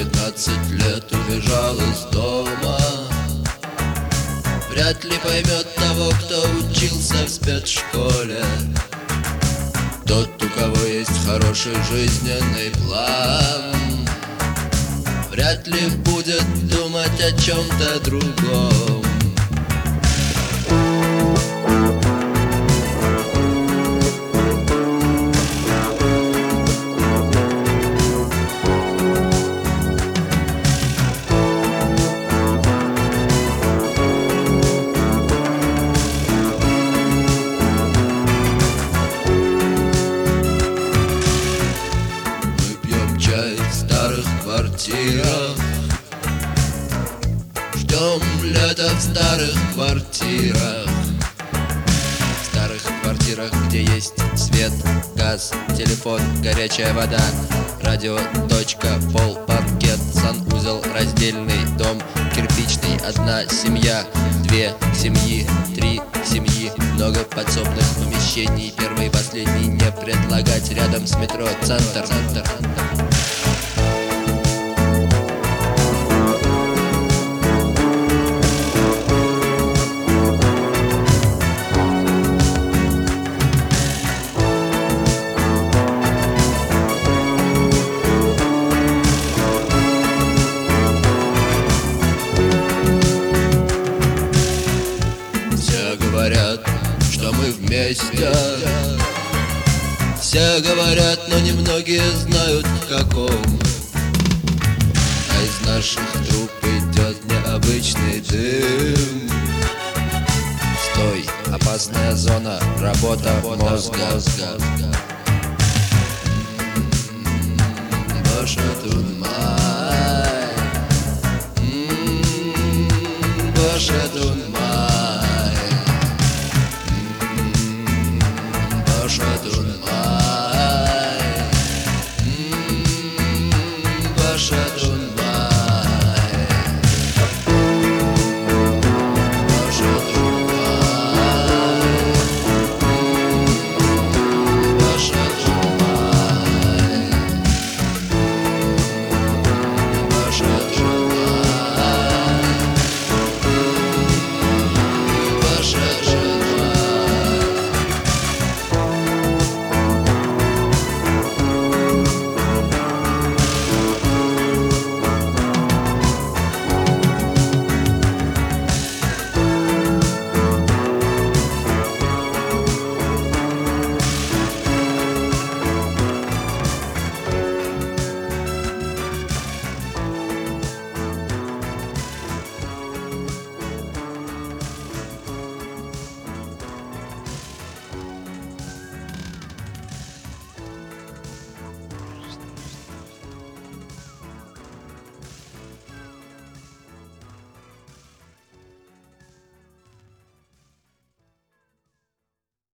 15 лет убежал из дома. Вряд ли поймет того, кто учился в спецшколе. Тот, у кого есть хороший жизненный план, вряд ли будет думать о чем-то другом. Ждем лета в старых квартирах. В старых квартирах, где есть свет, газ, телефон, горячая вода, радио, точка, пол, паркет, санузел, раздельный дом, кирпичный, одна семья, две семьи, три семьи, много подсобных помещений, первый и последний не предлагать, рядом с метро центр. Говорят, что мы вместе. Все говорят, но немногие знают в каком. А из наших труб идет необычный дым. Стой, опасная зона, работа мозга. Наша тут